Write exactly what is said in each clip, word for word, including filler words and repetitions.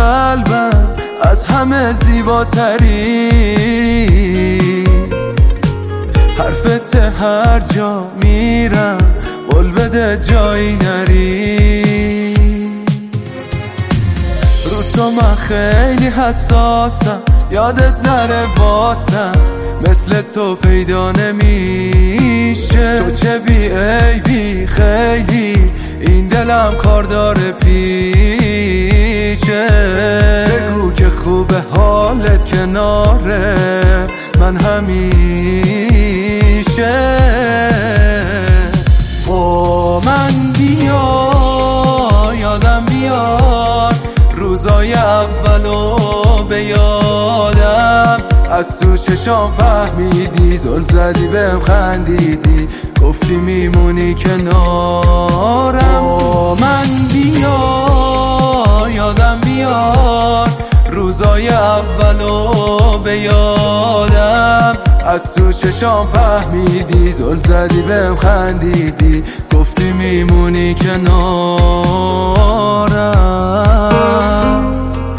قلبم از همه زیباتری، حرفت هر جا میرم قول بده جایی نری. رو تو من خیلی حساسم، یادت نره واسم مثل تو پیدا نمیشه. تو چه بی عیبی خیلی، این دلم کار داره پیشه. بگو که خوبه حالت کناره من همیشه. با من بیا یادم بیار روزای اولو به یادم. از تو چشام فهمیدی، زل زدی بهم خندیدی، گفتی میمونی کنارم. با من بیا یادم بیار روزای اولو به یادم. از تو چشام فهمیدی، زل زدی بهم خندیدی، گفتی میمونی کنارم.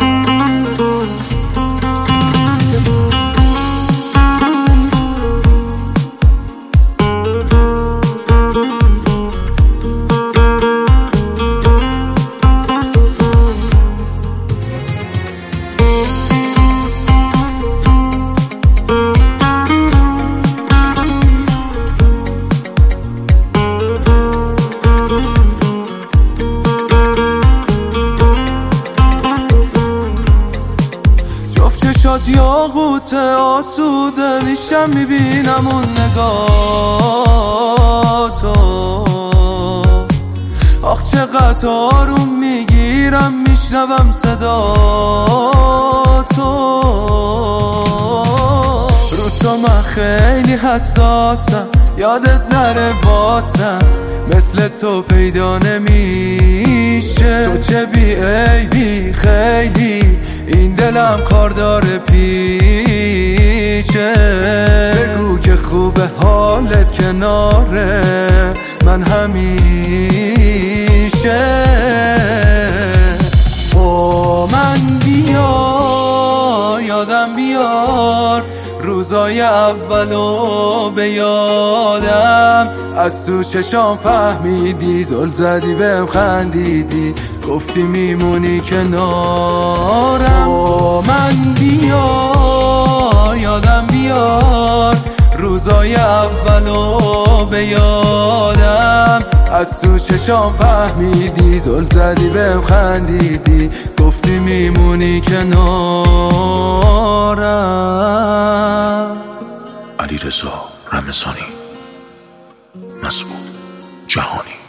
چشات یاقوت آسوده میشم میبینم اون نگاه تو. آخ چقدر آروم میگیرم میشنوم صدا تو. رو تو من خیلی حساسم، یادت نره واسم مثل تو پیدا نمیشه. تو چه بی عیبی خیلی، این دلم کار داره پیشه. بگو که خوبه حالت کناره من همیشه. با من بیا یادم بیار روزای اولو به یادم. از تو چشام فهمیدی، زل زدی بهم خندیدی، گفتی میمونی کنارم. با من بیا یادم بیار روزای اولو به یادم. از تو چشام فهمیدی، زل زدی بهم خندیدی، گفتی میمونی کنارم. علیرضا رمضانی، مسعود جهانی.